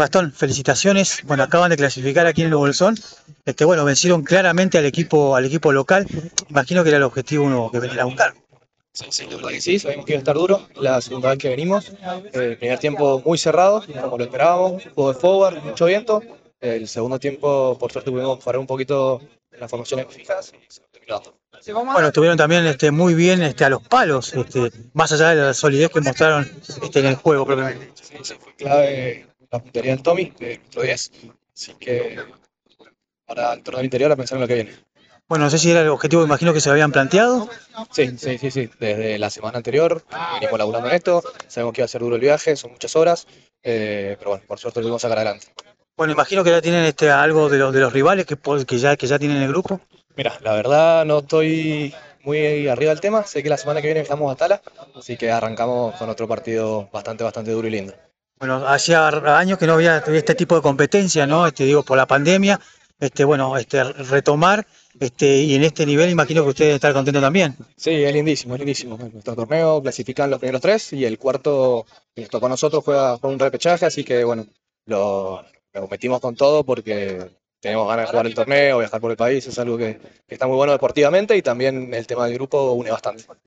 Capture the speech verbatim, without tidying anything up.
Gastón, felicitaciones. Bueno, acaban de clasificar aquí en el Bolsón. Este, bueno, vencieron claramente al equipo, al equipo local. Imagino que era el objetivo uno que venía a buscar. Sí, sí, la verdad que sí, sabíamos que iba a estar duro. La segunda vez que venimos, eh, el primer tiempo muy cerrado, como lo esperábamos, juego de forward, mucho viento. El segundo tiempo, por suerte, pudimos parar un poquito en las formaciones fijas y se terminó dando. Bueno, estuvieron también este, muy bien este, a los palos, este, más allá de la solidez que mostraron este, en el juego propiamente. Sí, sí, fue clave la puntería del Tommy, de nuestro diez. Así que para el torneo interior a pensar en lo que viene. Bueno, no sé si era el objetivo, imagino que se habían planteado. Sí, sí, sí, sí. Desde la semana anterior venimos laburando en esto. Sabemos que iba a ser duro el viaje, son muchas horas. eh, pero bueno, por suerte lo pudimos sacar adelante. Bueno, imagino que ya tienen este, algo de los, de los rivales que, po- que, ya, que ya tienen en el grupo. Mira, la verdad no estoy muy arriba del tema. Sé que la semana que viene estamos a Tala, así que arrancamos con otro partido bastante, bastante duro y lindo. Bueno, hacía años que no había este tipo de competencia, ¿no? Este, digo, por la pandemia, este, bueno, este, retomar, este, y en este nivel imagino que ustedes deben estar contentos también. Sí, es lindísimo, es lindísimo. En nuestro torneo clasifican los primeros tres y el cuarto que nos tocó a nosotros juega con un repechaje, así que bueno, lo, lo metimos con todo porque tenemos ganas de jugar el torneo, viajar por el país, es algo que, que está muy bueno deportivamente y también el tema del grupo une bastante.